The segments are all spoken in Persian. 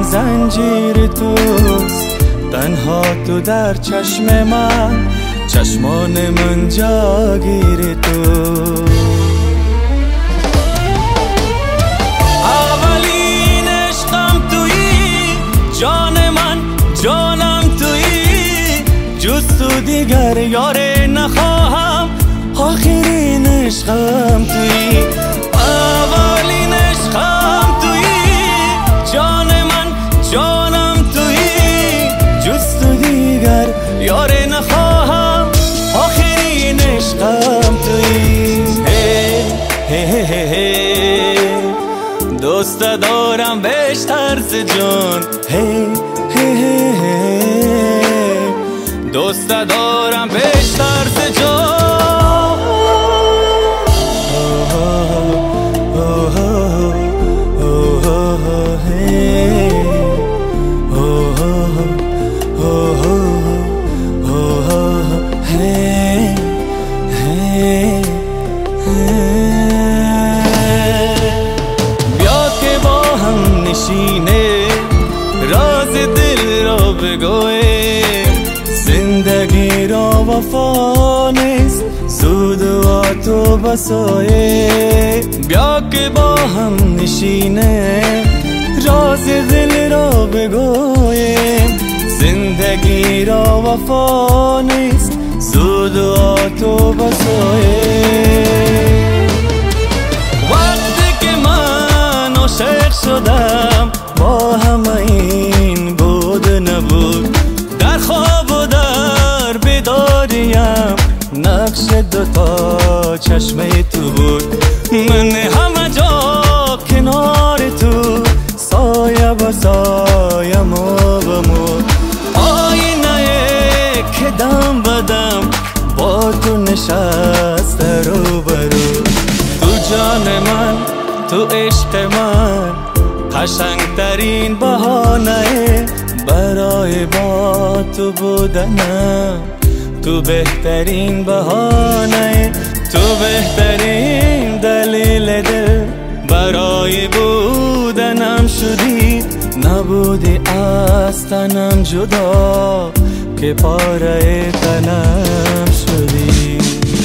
زنجیر توست، تنها تو در چشم من، چشمان من جاگیر تو. اولین عشقم تویی، جان من جانم تویی، جز تو دیگر یار نخواهم، آخرین عشقم تویی. اولین عشقم تویی، جان من جانم تویی، جز تو دیگر یار نخواهم، آخرین عشقم تویی. دوست دارم بیشتر ز جان، دوست دارم بیشتر ز جان. راز دل را بگویم، زندگی را وفا نیست، سود و تو بسایه. بیا که با هم نشینه، راز دل را بگویم، زندگی را وفا نیست، سود و تو بسایه. وقتی که من عاشق شدم، با همه این بود نبود، در خواب و در بیداریم، نقش دوتا چشم تو بود. من همه جا کنار تو، سایه با سایه، مو به مو، آینه که دم بدم با تو نشسته رو برو. تو جان من، تو عشق من، قشنگ ترین بهانه برای با تو بودنم، تو بهترین بهانه، تو بهترین دلیل دل برای بودنم شدی. نبودی از تنم جدا، که پاره تنم شدی.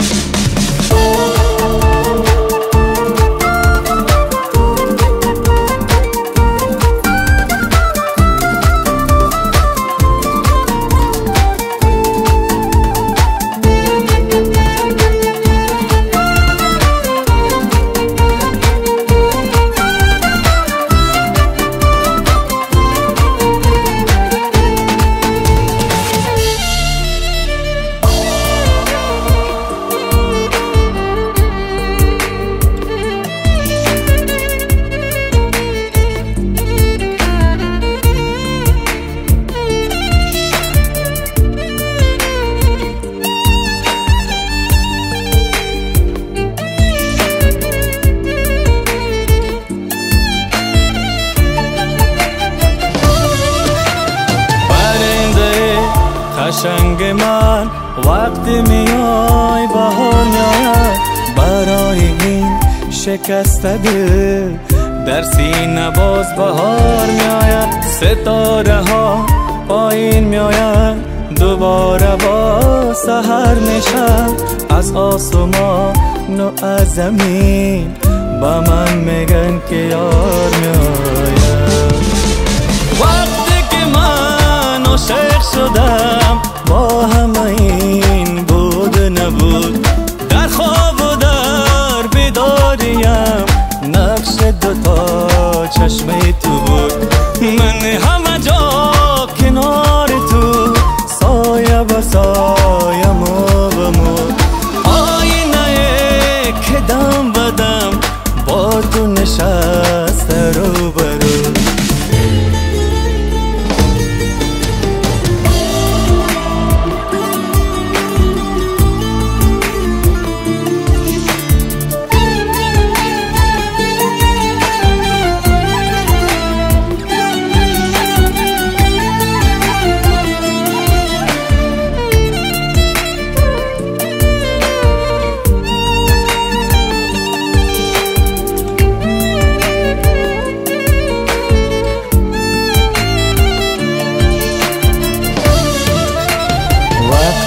قشنگ من، وقتی میای بهار میآید، برای این شکست دل در سینه باز بهار میآید. ستاره ها پایین میآید، دوباره با سحر میشم، از آسمان و از زمین با من میگن که یار میآید. وقتی که من عاشق شدم، با همه این بود نبود، در خواب و در بیداریم، نقش دوتا چشم تو بود. من همه جا کنار تو، سایه با سایه، مو به مو، آینه که دم بدم با تو نشسته رو برو.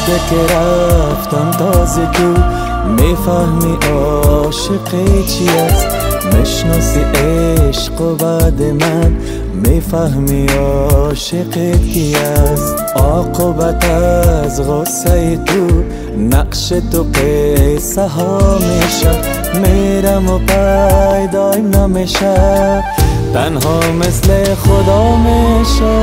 وقتی که رفتم تازه تو میفهمی عاشقی چی است، میشناسی عشق و بعد من میفهمی عاشقت کی است. عاقبت از غصه تو نقش تو قصه ها میشه، میرم و پیدایم نمیشه، تنها مثل خدا میشه.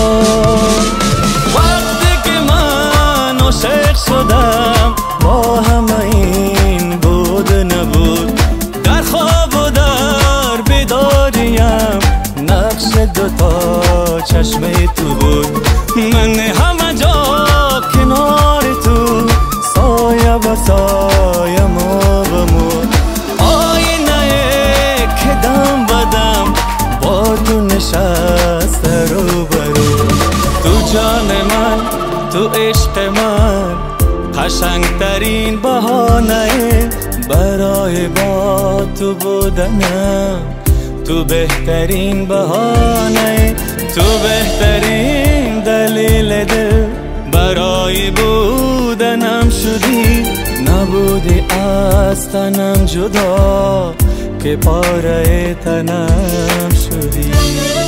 وقتی که من عاشق شدم با همه این بود نبود، در خواب و در بیداریم نقش دوتا چشم تو بود. من همه جا کنار تو سایه به سایه مو به مو، آینه که دم بدم با تو نشسته رو برو. تو جان من، تو عشق من، قشنگترین بهانه برای با تو بودنم، تو بهترین بهانه، تو بهترین دلیل دل برای بودنم شدی. نبودی از تنم جدا که پاره تنم شدی.